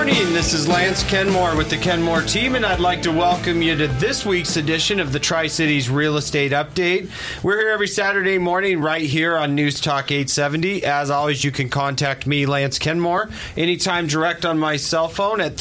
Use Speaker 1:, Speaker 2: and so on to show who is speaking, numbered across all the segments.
Speaker 1: morning. This is Lance Kenmore with the Kenmore team, and I'd like to welcome you to this week's edition of the Tri-Cities Real Estate Update. We're here every Saturday morning right here on News Talk 870. As always, you can contact me, Lance Kenmore, anytime direct on my cell phone at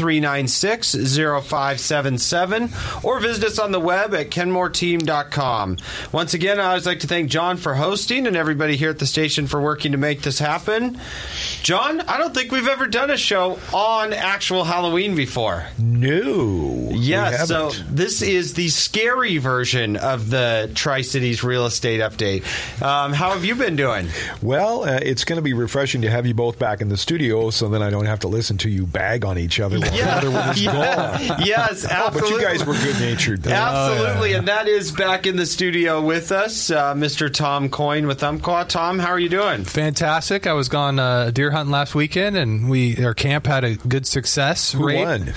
Speaker 1: 396-0577 or visit us on the web at kenmoreteam.com. Once again, I always like to thank John for hosting and everybody here at the station for working to make this happen. John, I don't think we've ever done a show on actual Halloween before.
Speaker 2: No.
Speaker 1: Yes, so this is the scary version of the Tri-Cities Real Estate Update. How have you been doing?
Speaker 2: Well, it's going to be refreshing to have you both back in the studio so then I don't have to listen to you bag on each other while the other one is gone.
Speaker 1: Yes, absolutely.
Speaker 2: But you guys were good-natured, though.
Speaker 1: Absolutely, and that is back in the studio with us, Mr. Tom Coyne with Umpqua. Tom, how are you doing?
Speaker 3: Fantastic. I was gone deer hunting last weekend, and our camp had a good success.
Speaker 2: Who won?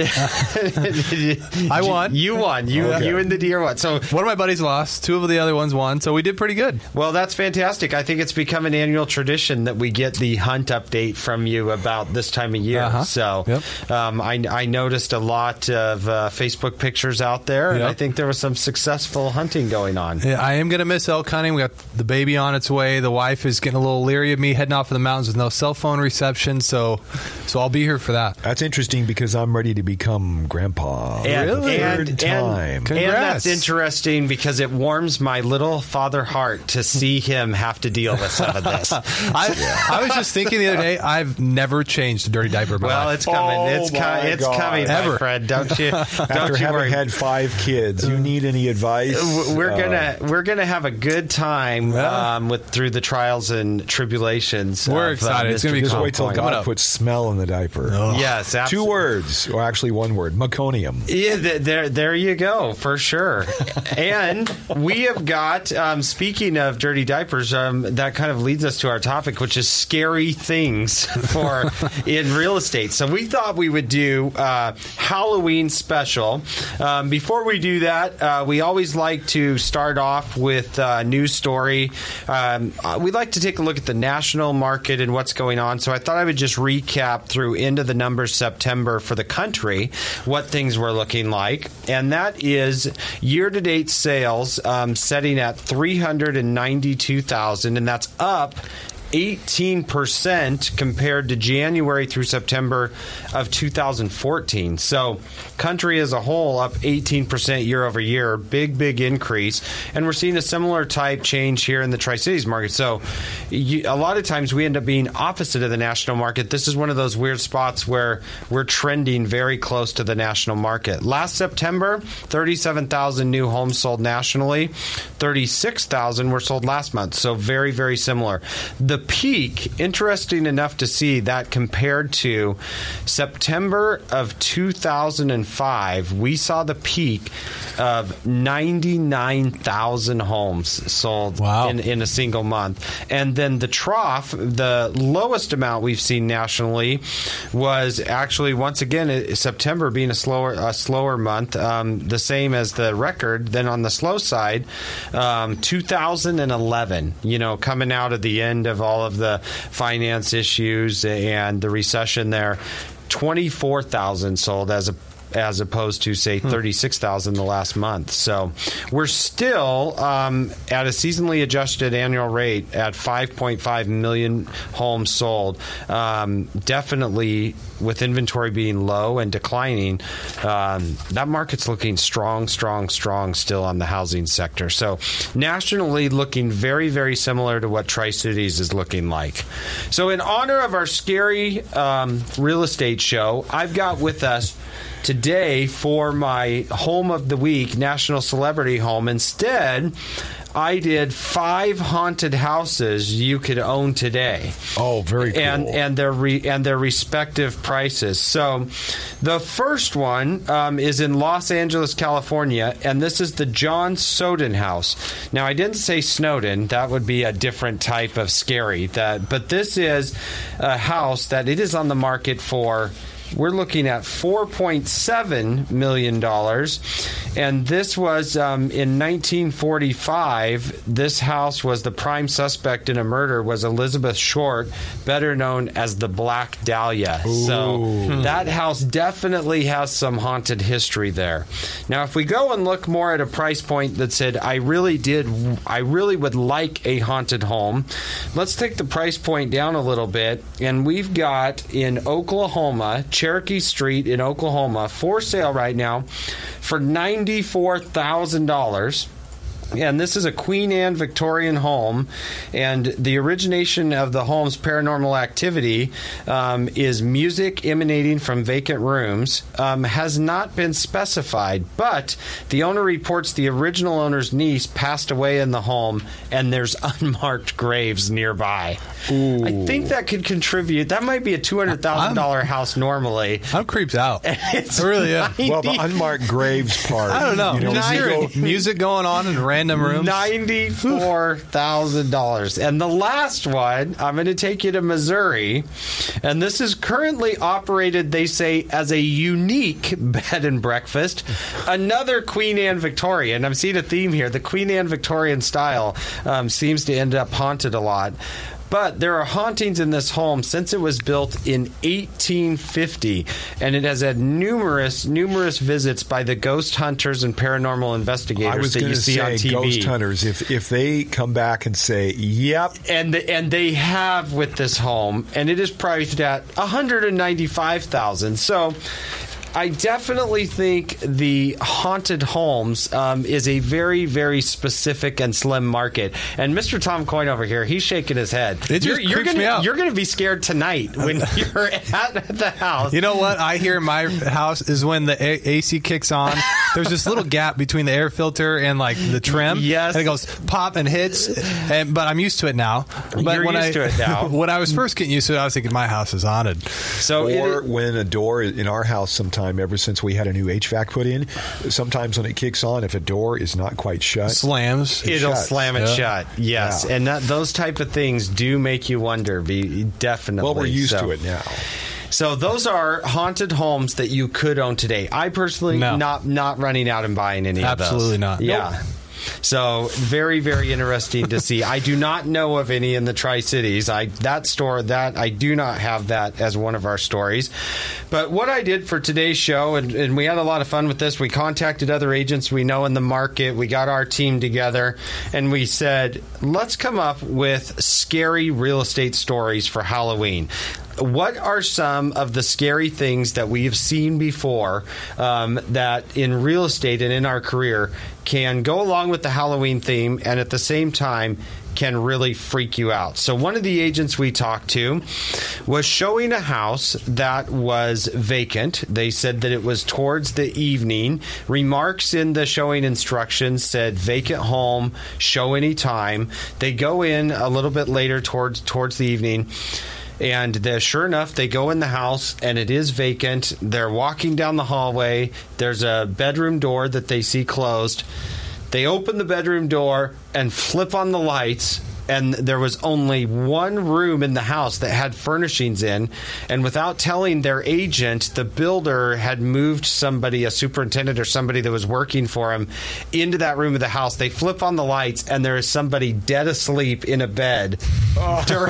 Speaker 3: I won.
Speaker 1: You won. You and the deer won. So
Speaker 3: one of my buddies lost. Two of the other ones won. So we did pretty good.
Speaker 1: Well, that's fantastic. I think it's become an annual tradition that we get the hunt update from you about this time of year. So I noticed a lot of Facebook pictures out there, and I think there was some successful hunting going on.
Speaker 3: Yeah, I am going to miss elk hunting. We got the baby on its way. The wife is getting a little leery of me heading off in the mountains with no cell phone reception. So I'll be here for that.
Speaker 2: That's interesting because I'm ready to become grandpa. Third time.
Speaker 1: And that's interesting because it warms my little father heart to see him have to deal with some of this.
Speaker 3: I was just thinking the other day, I've never changed a dirty diaper in my life.
Speaker 1: Well, it's coming. It's coming, my friend. Don't you?
Speaker 2: After having had 5 kids, you need any advice?
Speaker 1: We're gonna have a good time through the trials and tribulations.
Speaker 3: We're excited. It's gonna be
Speaker 2: just wait till God puts smell in the diaper.
Speaker 1: Yes, absolutely.
Speaker 2: 2 words, or actually 1 word: meconium.
Speaker 1: Yeah, there you go, for sure. And we have got, speaking of dirty diapers, that kind of leads us to our topic, which is scary things in real estate. So we thought we would do Halloween special. Before we do that, we always like to start off with a news story. We'd like to take a look at the national market and what's going on. So I thought I would just recap through into the numbers September for the country, what things were looking like. And that is year-to-date sales setting at 392,000, and that's up 18% compared to January through September of 2014. So country as a whole up 18% year over year, big increase. And we're seeing a similar type change here in the Tri-Cities market. So a lot of times we end up being opposite of the national market. This is one of those weird spots where we're trending very close to the national market. Last September, 37,000 new homes sold nationally. 36,000 were sold last month. So very, very similar. The peak, interesting enough to see that compared to September of 2005, we saw the peak of 99,000 homes sold in a single month. And then the trough, the lowest amount we've seen nationally was actually, once again, September being a slower month, the same as the record. Then on the slow side, 2011, coming out of the end of all of the finance issues and the recession there, 24,000 sold as opposed to, say, 36,000 the last month. So we're still at a seasonally adjusted annual rate at 5.5 million homes sold. Definitely with inventory being low and declining, that market's looking strong still on the housing sector. So nationally looking very, very similar to what Tri-Cities is looking like. So in honor of our scary real estate show, I've got with us today for my home of the week, National Celebrity Home. Instead, I did 5 haunted houses you could own today.
Speaker 2: Oh, very cool.
Speaker 1: And their respective prices. So the first one is in Los Angeles, California, and this is the John Snowden house. Now, I didn't say Snowden. That would be a different type of scary. But this is a house that it is on the market for. We're looking at $4.7 million. And this was in 1945. This house was the prime suspect in a murder was Elizabeth Short, better known as the Black Dahlia.
Speaker 2: Ooh.
Speaker 1: So that house definitely has some haunted history there. Now, if we go and look more at a price point that said, I really would like a haunted home, let's take the price point down a little bit. And we've got in Oklahoma, Cherokee Street in Oklahoma, for sale right now for $94,000. And this is a Queen Anne Victorian home, and the origination of the home's paranormal activity is music emanating from vacant rooms. Has not been specified, but the owner reports the original owner's niece passed away in the home, and there's unmarked graves nearby.
Speaker 2: Ooh.
Speaker 1: I think that could contribute. That might be a $200,000 house normally.
Speaker 3: I'm creeped out.
Speaker 1: It's
Speaker 3: I really am.
Speaker 2: Well, the unmarked graves part.
Speaker 3: I don't know.
Speaker 2: You
Speaker 3: Just hearing music going on in random rooms.
Speaker 1: $94,000. And the last one, I'm going to take you to Missouri. And this is currently operated, they say, as a unique bed and breakfast. Another Queen Anne Victorian. I'm seeing a theme here. The Queen Anne Victorian style seems to end up haunted a lot. But there are hauntings in this home since it was built in 1850, and it has had numerous visits by the ghost hunters and paranormal investigators that you see on TV.
Speaker 2: Ghost hunters, if they come back and say, "Yep,"
Speaker 1: and they have with this home, and it is priced at $195,000. So I definitely think the haunted homes is a very, very specific and slim market. And Mr. Tom Coyne over here, he's shaking his head.
Speaker 3: It just creeps me out.
Speaker 1: You're going to be scared tonight when you're at the house.
Speaker 3: You know what I hear in my house is when the AC kicks on, there's this little gap between the air filter and like the trim.
Speaker 1: Yes.
Speaker 3: And it goes pop and hits. But I'm used to it now. But
Speaker 1: You're used to it now.
Speaker 3: When I was first getting used to it, I was thinking my house is haunted.
Speaker 2: Or when a door in our house sometime, ever since we had a new HVAC put in, sometimes when it kicks on, if a door is not quite shut,
Speaker 3: slams.
Speaker 1: It'll
Speaker 2: shuts.
Speaker 1: slam it shut. Yes.
Speaker 2: Yeah.
Speaker 1: And those type of things do make you wonder. Definitely.
Speaker 2: Well, we're used to it now.
Speaker 1: So those are haunted homes that you could own today. I personally not running out and buying any of those.
Speaker 3: Absolutely not.
Speaker 1: Yeah. Nope. So very, very interesting to see. I do not know of any in the Tri-Cities. I do not have that as one of our stories. But what I did for today's show, and we had a lot of fun with this, we contacted other agents we know in the market. We got our team together, and we said, let's come up with scary real estate stories for Halloween. What are some of the scary things that we have seen before that in real estate and in our career can go along with the Halloween theme and at the same time can really freak you out? So one of the agents we talked to was showing a house that was vacant. They said that it was towards the evening. Remarks in the showing instructions said vacant home, show anytime. They go in a little bit later towards the evening. And sure enough, they go in the house, and it is vacant. They're walking down the hallway. There's a bedroom door that they see closed. They open the bedroom door and flip on the lights, and there was only one room in the house that had furnishings in. And without telling their agent, the builder had moved somebody, a superintendent or somebody that was working for him, into that room of the house. They flip on the lights, and there is somebody dead asleep in a bed during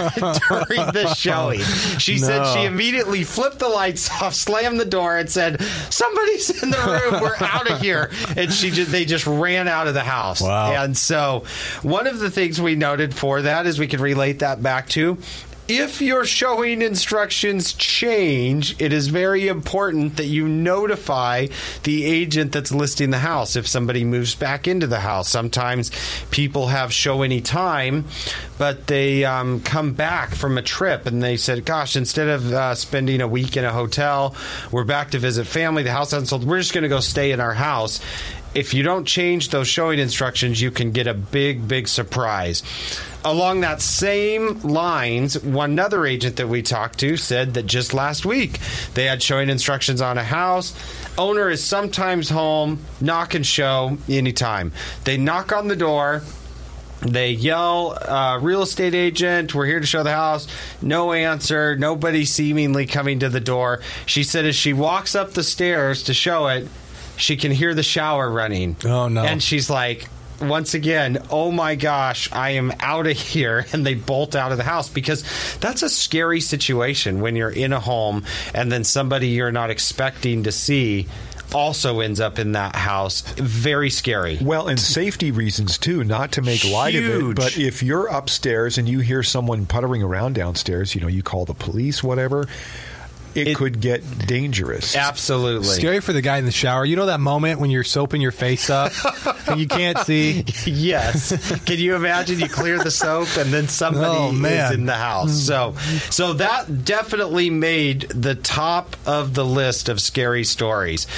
Speaker 1: the showing. She said she immediately flipped the lights off, slammed the door, and said, "Somebody's in the room. We're out of here." And they just ran out of the house.
Speaker 3: Wow.
Speaker 1: And so one of the things we noted for that is we can relate that back to, if your showing instructions change, it is very important that you notify the agent that's listing the house if somebody moves back into the house. Sometimes people have show any time, but they come back from a trip and they said, gosh, instead of spending a week in a hotel, we're back to visit family. The house hasn't sold. We're just going to go stay in our house. If you don't change those showing instructions, you can get a big, big surprise. Along that same lines, one other agent that we talked to said that just last week they had showing instructions on a house. Owner is sometimes home, knock and show anytime. They knock on the door. They yell, real estate agent, we're here to show the house. No answer. Nobody seemingly coming to the door. She said as she walks up the stairs to show it, she can hear the shower running.
Speaker 3: Oh, no.
Speaker 1: And she's like, once again, oh my gosh, I am out of here. And they bolt out of the house, because that's a scary situation when you're in a home and then somebody you're not expecting to see also ends up in that house. Very scary.
Speaker 2: Well, and safety reasons too, not to make light of it, but if you're upstairs and you hear someone puttering around downstairs, you call the police, whatever. It could get dangerous.
Speaker 1: Absolutely.
Speaker 3: Scary for the guy in the shower. You know that moment when you're soaping your face up and you can't see?
Speaker 1: Yes. Can you imagine you clear the soap and then somebody is in the house? So that definitely made the top of the list of scary stories.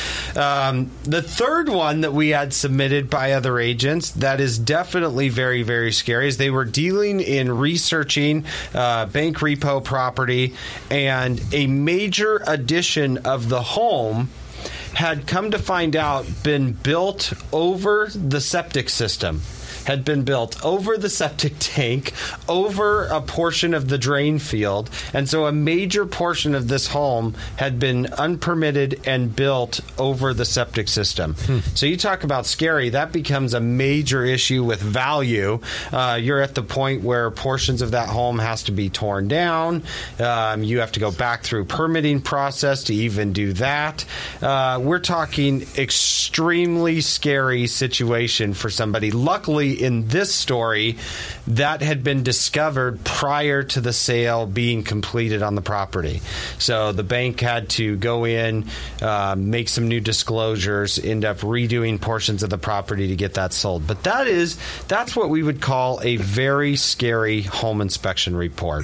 Speaker 1: The third one that we had submitted by other agents that is definitely very, very scary is they were dealing in researching bank repo property, and a major addition of the home had come to find out been built over the septic system, had been built over the septic tank, over a portion of the drain field. And so a major portion of this home had been unpermitted and built over the septic system. So you talk about scary, that becomes a major issue with value. You're at the point where portions of that home has to be torn down. You have to go back through permitting process to even do that. We're talking extremely scary situation for somebody. Luckily, in this story, that had been discovered prior to the sale being completed on the property. So the bank had to go in, make some new disclosures, end up redoing portions of the property to get that sold. But that's what we would call a very scary home inspection report.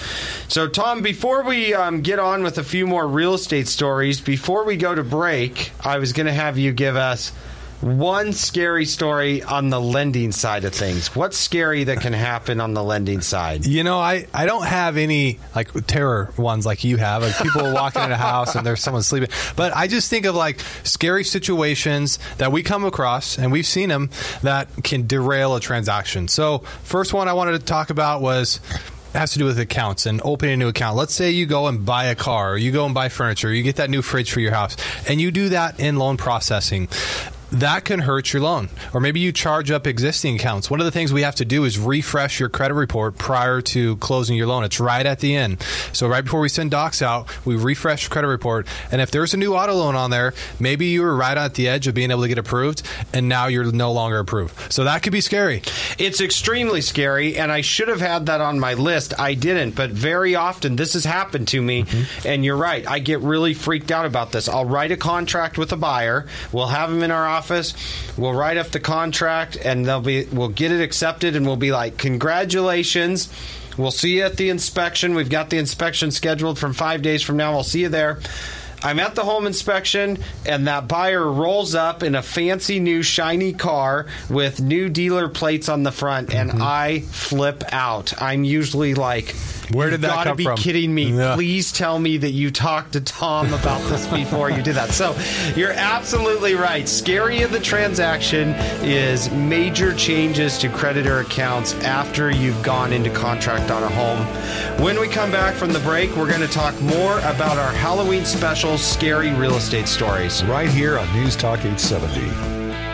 Speaker 1: So, Tom, before we get on with a few more real estate stories, before we go to break, I was going to have you give us one scary story on the lending side of things. What's scary that can happen on the lending side?
Speaker 3: I don't have any like terror ones like you have, like people walking in a house and there's someone sleeping. But I just think of like scary situations that we come across, and we've seen them, that can derail a transaction. So first one I wanted to talk about has to do with accounts and opening a new account. Let's say you go and buy a car, or you go and buy furniture, or you get that new fridge for your house, and you do that in loan processing. That can hurt your loan. Or maybe you charge up existing accounts. One of the things we have to do is refresh your credit report prior to closing your loan. It's right at the end. So right before we send docs out, we refresh your credit report. And if there's a new auto loan on there, maybe you were right at the edge of being able to get approved, and now you're no longer approved. So that could be scary.
Speaker 1: It's extremely scary, and I should have had that on my list. I didn't, but very often this has happened to me, and you're right. I get really freaked out about this. I'll write a contract with a buyer. We'll have them in our office. We'll write up the contract, and we'll get it accepted, and we'll be like, congratulations. We'll see you at the inspection. We've got the inspection scheduled from 5 days from now. I'll see you there. I'm at the home inspection, and that buyer rolls up in a fancy new shiny car with new dealer plates on the front, and I flip out. I'm usually like,
Speaker 3: where did that come from?
Speaker 1: You gotta be kidding me.
Speaker 3: Yeah.
Speaker 1: Please tell me that you talked to Tom about this before you did that. So you're absolutely right. Scary of the transaction is major changes to creditor accounts after you've gone into contract on a home. When we come back from the break, we're going to talk more about our Halloween special, Scary Real Estate Stories.
Speaker 2: Right here on News Talk 870.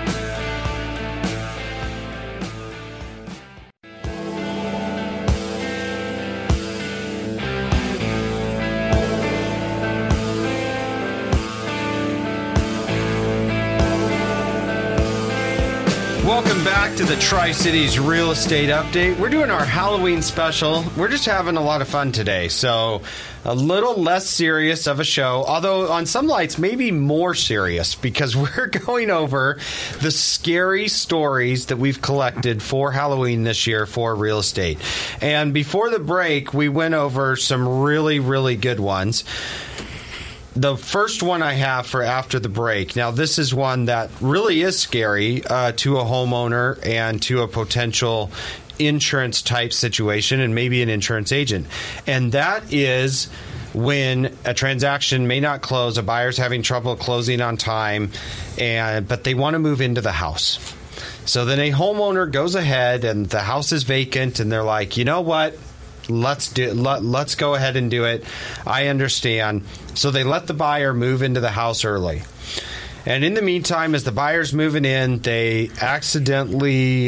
Speaker 1: Welcome back to the Tri-Cities Real Estate Update. We're doing our Halloween special. We're just having a lot of fun today, so a little less serious of a show, although on some lights maybe more serious, because we're going over the scary stories that we've collected for Halloween this year for real estate. And before the break, we went over some really, really good ones. The first one I have for after the break. Now, this is one that really is scary to a homeowner and to a potential insurance type situation, and maybe an insurance agent. And that is when a transaction may not close, a buyer's having trouble closing on time, but they want to move into the house. So then a homeowner goes ahead, and the house is vacant, and they're like, you know what? Let's go ahead and do it. I understand. So they let the buyer move into the house early. And in the meantime, as the buyer's moving in, they accidentally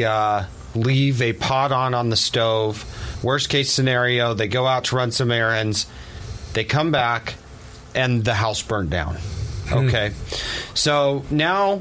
Speaker 1: leave a pot on the stove. Worst case scenario, they go out to run some errands. They come back, and the house burnt down. Okay. So now,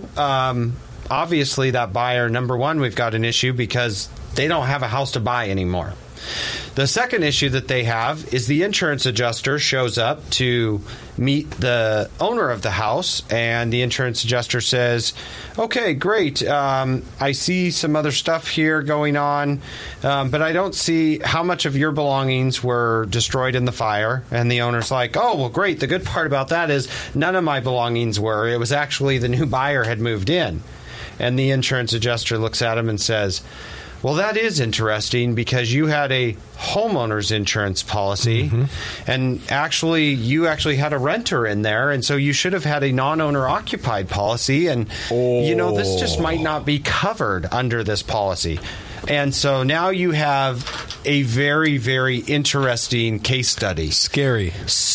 Speaker 1: obviously, that buyer, number one, we've got an issue because they don't have a house to buy anymore. The second issue that they have is the insurance adjuster shows up to meet the owner of the house, and the insurance adjuster says, okay, great, I see some other stuff here going on, but I don't see how much of your belongings were destroyed in the fire. And the owner's like, oh, well, great. The good part about that is none of my belongings were. It was actually the new buyer had moved in. And the insurance adjuster looks at him and says, well, that is interesting because you had a homeowner's insurance policy, and you actually had a renter in there, and so you should have had a non-owner occupied policy, and this just might not be covered under this policy. And so now you have a very, very interesting case study.
Speaker 3: Scary.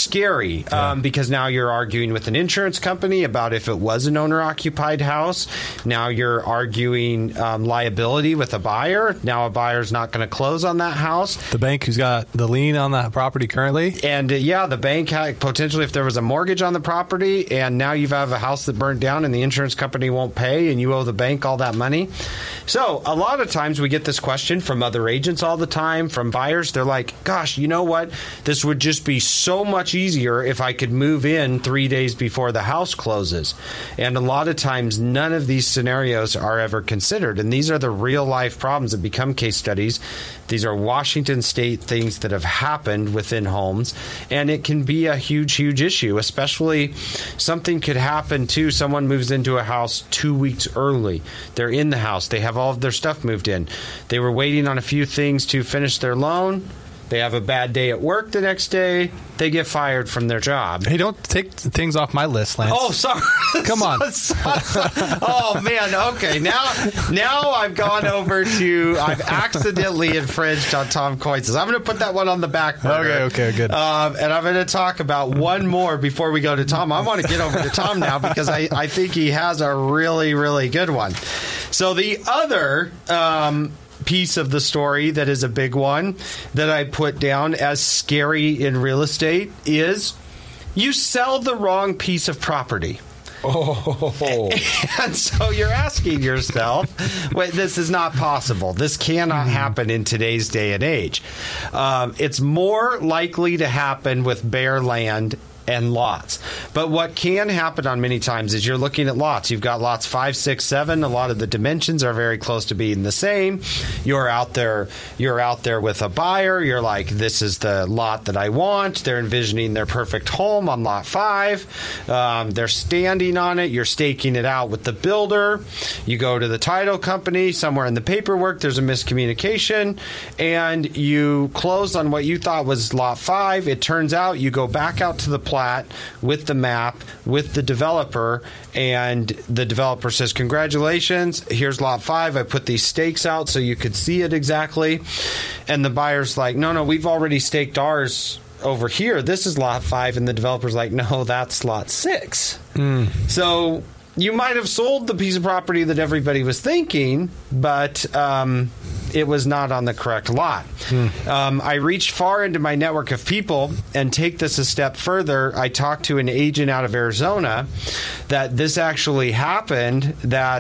Speaker 1: Yeah. Because now you're arguing with an insurance company about if it was an owner-occupied house. Now you're arguing liability with a buyer. Now a buyer's not going to close on that house.
Speaker 3: The bank who's got the lien on that property currently.
Speaker 1: And, the bank potentially, if there was a mortgage on the property, and now you have a house that burnt down and the insurance company won't pay and you owe the bank all that money. So a lot of times we get this question from other agents all the time, from buyers. They're like, gosh, you know what? This would just be so much easier if I could move in 3 days before the house closes. And a lot of times none of these scenarios are ever considered. And these are the real life problems that become case studies. These are Washington State things that have happened within homes. And it can be a huge, huge issue, especially something could happen too. Someone moves into a house 2 weeks early. They're in the house. They have all of their stuff moved in. They were waiting on a few things to finish their loan. They have a bad day at work the next day. They get fired from their job.
Speaker 3: Hey, don't take things off my list, Lance.
Speaker 1: Oh, sorry.
Speaker 3: Come on.
Speaker 1: Oh, man. Okay. Now I've gone over to, I've accidentally infringed on Tom Coyne's. I'm going to put that one on the back burner.
Speaker 3: Okay, good.
Speaker 1: And I'm going to talk about one more before we go to Tom. I want to get over to Tom now because I think he has a really, really good one. So the other piece of the story that is a big one that I put down as scary in real estate is you sell the wrong piece of property.
Speaker 2: Oh.
Speaker 1: And so you're asking yourself, wait, this is not possible. This cannot happen in today's day and age. It's more likely to happen with bare land and lots. But what can happen on many times is you're looking at lots. You've got lots 5, 6, 7. A lot of the dimensions are very close to being the same. You're out there with a buyer. You're like, this is the lot that I want. They're envisioning their perfect home on lot 5. They're standing on it. You're staking it out with the builder. You go to the title company. Somewhere in the paperwork, there's a miscommunication, and you close on what you thought was lot 5. It turns out you go back out to the plat with the map with the developer, and the developer says, congratulations, here's lot 5. I put these stakes out so you could see it exactly. And the buyer's like, no, we've already staked ours over here. This is lot 5. And the developer's like, no, that's lot 6. So you might have sold the piece of property that everybody was thinking, but it was not on the correct lot. I reached far into my network of people, and take this a step further. I talked to an agent out of Arizona that this actually happened,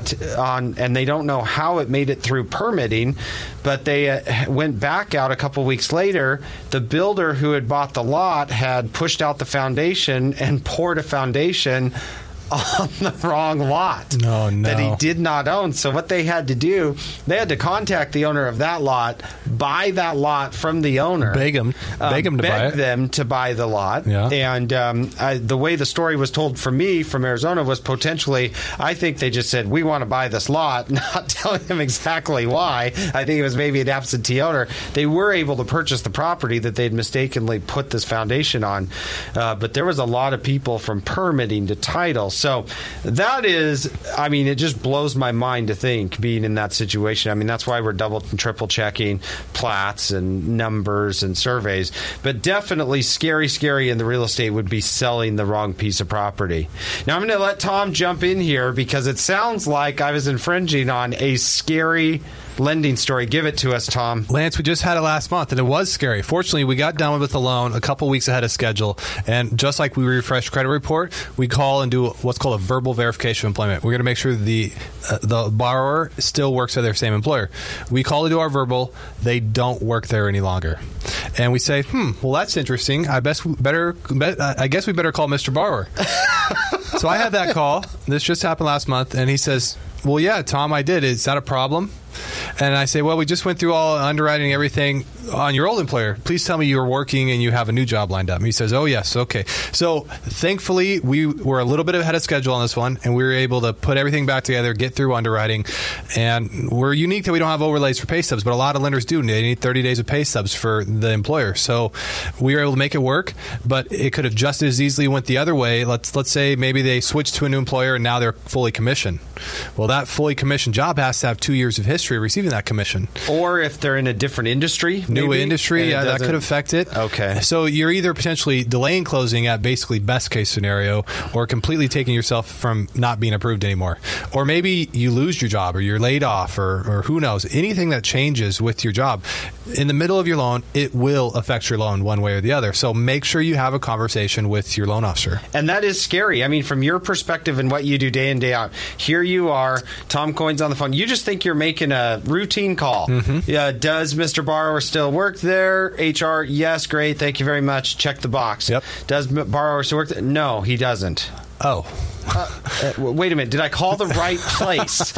Speaker 1: and they don't know how it made it through permitting, but they went back out a couple weeks later. The builder who had bought the lot had pushed out the foundation and poured a foundation on the wrong lot that he did not own. So what they had to do, they had to contact the owner of that lot, buy that lot from the owner,
Speaker 3: beg them to buy it,
Speaker 1: them to buy the lot. And the way the story was told for me from Arizona was potentially, I think they just said, we want to buy this lot, not telling them exactly why. I think it was maybe an absentee owner. They were able to purchase the property that they'd mistakenly put this foundation on, but there was a lot of people from permitting to title So that is, I mean, it just blows my mind to think being in that situation. I mean, that's why we're double and triple checking plats and numbers and surveys. But definitely scary in the real estate would be selling the wrong piece of property. Now I'm going to let Tom jump in here because it sounds like I was infringing on a scary lending story. Give it to us, Tom.
Speaker 3: Lance, we just had it last month, and it was scary. Fortunately, we got done with the loan a couple weeks ahead of schedule, and just like we refresh credit report, we call and do what's called a verbal verification of employment. We're going to make sure the borrower still works at their same employer. We call to do our verbal. They don't work there any longer. And we say, well, that's interesting. I guess we better call Mr. Borrower. So I had that call. This just happened last month, and he says, well, yeah, Tom, I did. Is that a problem? And I say, well, we just went through all underwriting and everything on your old employer. Please tell me you're working and you have a new job lined up. And he says, oh, yes. Okay. So thankfully, we were a little bit ahead of schedule on this one, and we were able to put everything back together, get through underwriting. And we're unique that we don't have overlays for pay stubs, but a lot of lenders do. They need 30 days of pay stubs for the employer. So we were able to make it work, but it could have just as easily went the other way. Let's say maybe they switched to a new employer and now they're fully commissioned. Well, that fully commissioned job has to have 2 years of history of receiving that commission.
Speaker 1: Or if they're in a different industry.
Speaker 3: New industry, yeah, that could affect it.
Speaker 1: Okay.
Speaker 3: So you're either potentially delaying closing at basically best case scenario, or completely taking yourself from not being approved anymore. Or maybe you lose your job, or you're laid off, or who knows. Anything that changes with your job in the middle of your loan, it will affect your loan one way or the other. So make sure you have a conversation with your loan officer.
Speaker 1: And that is scary. I mean, from your perspective and what you do day in, day out, here you are, Tom Coyne's on the phone. You just think you're making a routine call. Yeah, does Mr. Borrower still work there? HR, yes, great, thank you very much. Check the box.
Speaker 3: Yep.
Speaker 1: Does Borrower still work there? No, he doesn't.
Speaker 3: Oh.
Speaker 1: Wait a minute. Did I call the right place?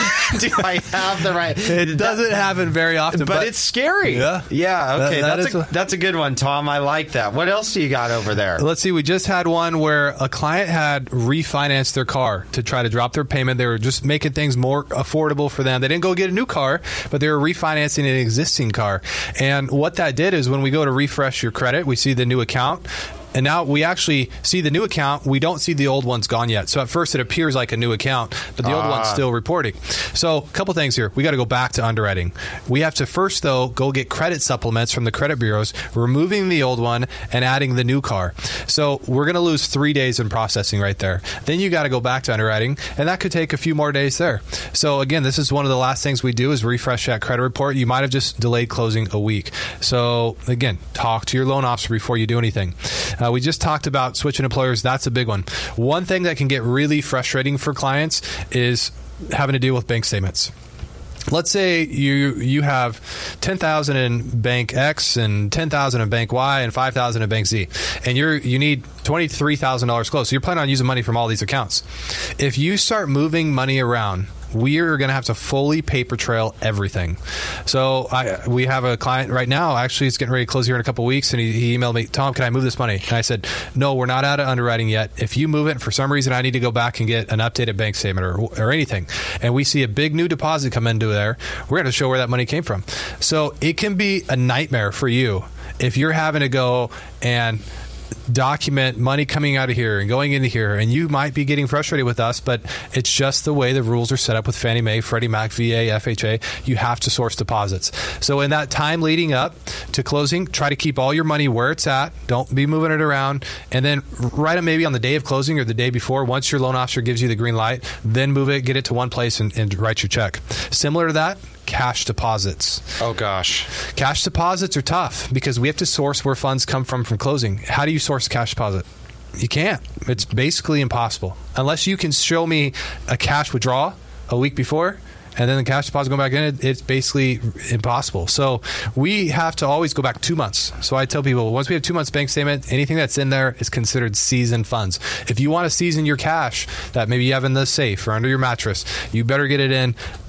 Speaker 1: Do I have the right?
Speaker 3: It doesn't happen very often,
Speaker 1: but it's scary.
Speaker 3: Yeah.
Speaker 1: Okay. That's a good one, Tom. I like that. What else do you got over there?
Speaker 3: Let's see. We just had one where a client had refinanced their car to try to drop their payment. They were just making things more affordable for them. They didn't go get a new car, but they were refinancing an existing car. And what that did is when we go to refresh your credit, we see the new account. And now we actually see the new account. We don't see the old one's gone yet. So at first it appears like a new account, but the old one's still reporting. So a couple things here. We got to go back to underwriting. We have to first, though, go get credit supplements from the credit bureaus, removing the old one and adding the new car. So we're going to lose 3 days in processing right there. Then you got to go back to underwriting, and that could take a few more days there. So again, this is one of the last things we do is refresh that credit report. You might have just delayed closing a week. So again, talk to your loan officer before you do anything. We just talked about switching employers. That's a big one. One thing that can get really frustrating for clients is having to deal with bank statements. Let's say you have $10,000 in bank X and $10,000 in bank Y and $5,000 in bank Z, and you need $23,000 close. So you're planning on using money from all these accounts. If you start moving money around, we are going to have to fully paper trail everything. So we have a client right now, actually, he's getting ready to close here in a couple of weeks, and he emailed me, Tom, can I move this money? And I said, no, we're not out of underwriting yet. If you move it, and for some reason I need to go back and get an updated bank statement or anything, and we see a big new deposit come into there, we're going to show where that money came from. So it can be a nightmare for you if you're having to go and document money coming out of here and going into here, and you might be getting frustrated with us, but it's just the way the rules are set up with Fannie Mae, Freddie Mac, VA, FHA. You have to source deposits. So in that time leading up to closing, try to keep all your money where it's at. Don't be moving it around. And then write it maybe on the day of closing or the day before. Once your loan officer gives you the green light, then move it, get it to one place, and write your check. Similar to that, cash deposits.
Speaker 1: Oh, gosh.
Speaker 3: Cash deposits are tough because we have to source where funds come from closing. How do you source a cash deposit? You can't. It's basically impossible. Unless you can show me a cash withdrawal a week before and then the cash deposit going back in, it's basically impossible. So we have to always go back 2 months. So I tell people, once we have 2 months bank statement, anything that's in there is considered seasoned funds. If you want to season your cash that maybe you have in the safe or under your mattress, you better get it in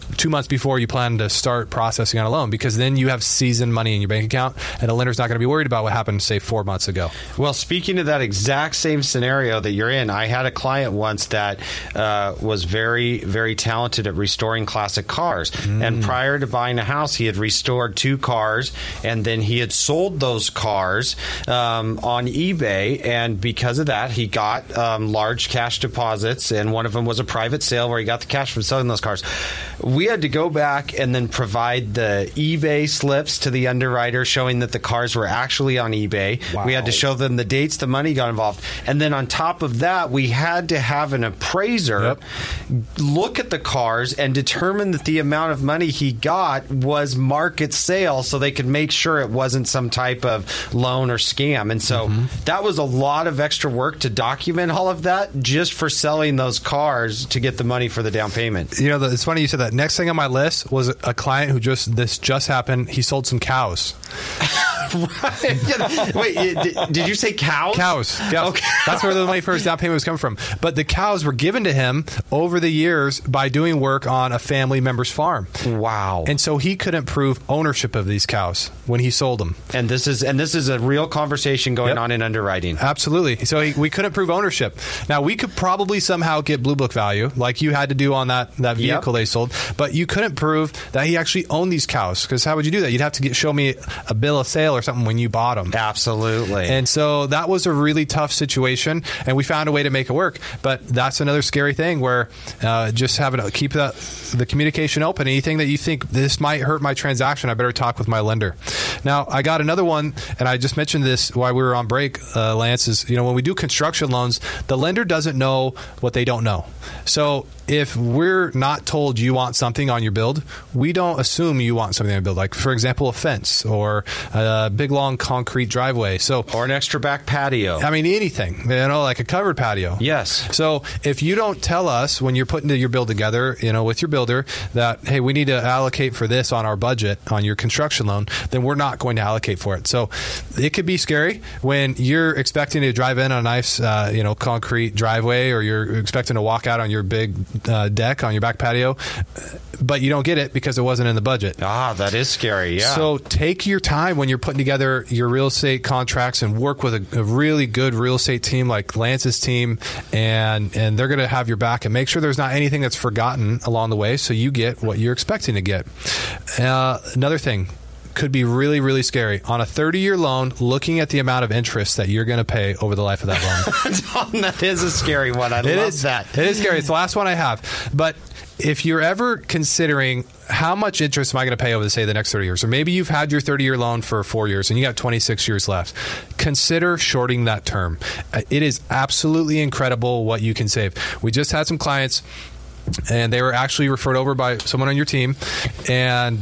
Speaker 3: 2 months before you plan to start processing on a loan, because then you have seasoned money in your bank account, and a lender's not going to be worried about what happened, say, 4 months ago.
Speaker 1: Well, speaking of that exact same scenario that you're in, I had a client once that was very, very talented at restoring classic cars. And prior to buying a house, he had restored 2 cars, and then he had sold those cars on eBay. And because of that, he got large cash deposits, and one of them was a private sale where he got the cash from selling those cars. We had to go back and then provide the eBay slips to the underwriter showing that the cars were actually on eBay.
Speaker 2: Wow.
Speaker 1: We had to show them the dates the money got involved. And then on top of that, we had to have an appraiser look at the cars and determine that the amount of money he got was market sale, so they could make sure it wasn't some type of loan or scam. And so that was a lot of extra work to document all of that just for selling those cars to get the money for the down payment.
Speaker 3: You know, it's funny you said that. Next thing on my list was a client who this just happened. He sold some cows.
Speaker 1: Right. Wait, did you say cows?
Speaker 3: Cows. Yes.
Speaker 1: Okay.
Speaker 3: That's where the money for his down payment was coming from. But the cows were given to him over the years by doing work on a family member's farm.
Speaker 1: Wow.
Speaker 3: And so he couldn't prove ownership of these cows when he sold them.
Speaker 1: And this is a real conversation going on in underwriting.
Speaker 3: Absolutely. So we couldn't prove ownership. Now, we could probably somehow get Blue Book value, like you had to do on that vehicle they sold, but you couldn't prove that he actually owned these cows, because how would you do that? You'd have to show me a bill of sale or something when you bought them.
Speaker 1: Absolutely.
Speaker 3: And so that was a really tough situation, and we found a way to make it work. But that's another scary thing where just having to keep the communication open. Anything that you think this might hurt my transaction, I better talk with my lender. Now, I got another one, and I just mentioned this while we were on break, Lance, is, when we do construction loans, the lender doesn't know what they don't know. So if we're not told you want something on your build, we don't assume you want something on your build. Like, for example, a fence or a big, long concrete driveway. Or
Speaker 1: an extra back patio.
Speaker 3: I mean, anything, like a covered patio.
Speaker 1: Yes.
Speaker 3: So if you don't tell us when you're putting your build together, with your builder that, hey, we need to allocate for this on our budget on your construction loan, then we're not going to allocate for it. So it could be scary when you're expecting to drive in on a nice, concrete driveway, or you're expecting to walk out on your big deck on your back patio, but you don't get it because it wasn't in the budget.
Speaker 1: That is scary. Yeah.
Speaker 3: So take your time when you're putting together your real estate contracts and work with a really good real estate team like Lance's team, and they're going to have your back, and make sure there's not anything that's forgotten along the way, so you get what you're expecting to get. Another thing could be really, really scary. On a 30-year loan, looking at the amount of interest that you're going to pay over the life of that loan.
Speaker 1: Tom, that is a scary one. I love that.
Speaker 3: It is scary. It's the last one I have. But if you're ever considering how much interest am I going to pay over, say, the next 30 years, or maybe you've had your 30-year loan for 4 years and you got 26 years left, consider shorting that term. It is absolutely incredible what you can save. We just had some clients, and they were actually referred over by someone on your team, and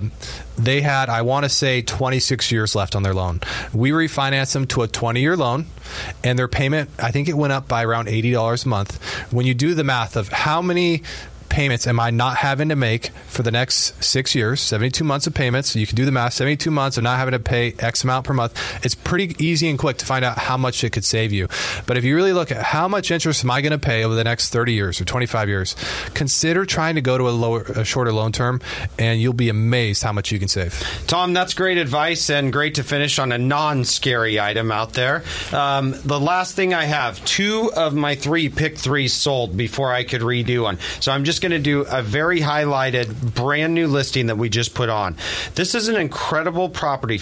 Speaker 3: they had, I want to say, 26 years left on their loan. We refinanced them to a 20-year loan, and their payment, I think it went up by around $80 a month. When you do the math of how many payments am I not having to make for the next 6 years, 72 months of payments, you can do the math, 72 months of not having to pay X amount per month, it's pretty easy and quick to find out how much it could save you. But if you really look at how much interest am I going to pay over the next 30 years or 25 years, consider trying to go to a shorter loan term, and you'll be amazed how much you can save.
Speaker 1: Tom, that's great advice, and great to finish on a non-scary item out there. The last thing I have, 2 of my 3 pick 3s sold before I could redo one. So I'm just going to do a very highlighted, brand new listing that we just put on. This is an incredible property,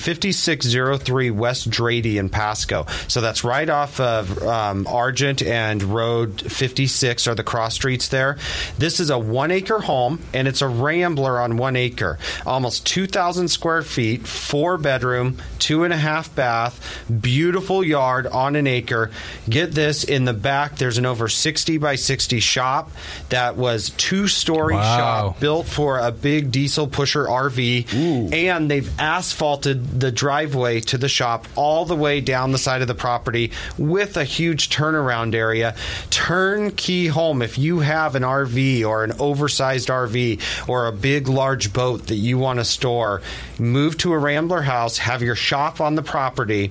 Speaker 1: 5603 West Drady in Pasco. So that's right off of Argent and Road 56 are the cross streets there. This is a 1-acre home, and it's a rambler on 1 acre. Almost 2,000 square feet, 4-bedroom, 2.5 bath, beautiful yard on 1 acre. Get this, in the back, there's an over 60 by 60 shop that was 2-story shop built for a big diesel pusher RV. Ooh. And they've asphalted the driveway to the shop all the way down the side of the property with a huge turnaround area. Turnkey home. If you have an RV or an oversized RV or a big, large boat that you want to store, move to a Rambler house, have your shop on the property.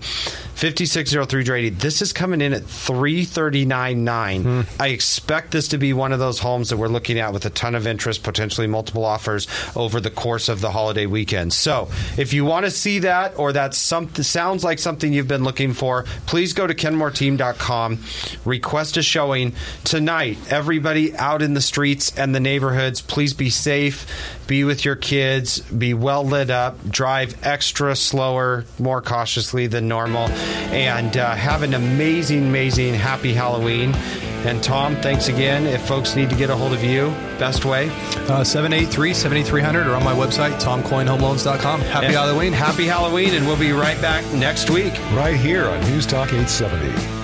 Speaker 1: 5603 Drady. This is coming in at $339,900. I expect this to be one of those homes that we're looking at that with a ton of interest, potentially multiple offers over the course of the holiday weekend. So if you want to see that, or that sounds like something you've been looking for, please go to kenmoreteam.com, request a showing tonight. Everybody out in the streets and the neighborhoods, please be safe, be with your kids, be well lit up, drive extra slower, more cautiously than normal, and have an amazing happy Halloween. And Tom, thanks again. If folks need to get a hold of you, best way?
Speaker 3: 783-7300 or on my website, tomcoynehomeloans.com. Happy Halloween.
Speaker 1: Happy Halloween, and we'll be right back next week.
Speaker 2: Right here on News Talk 870.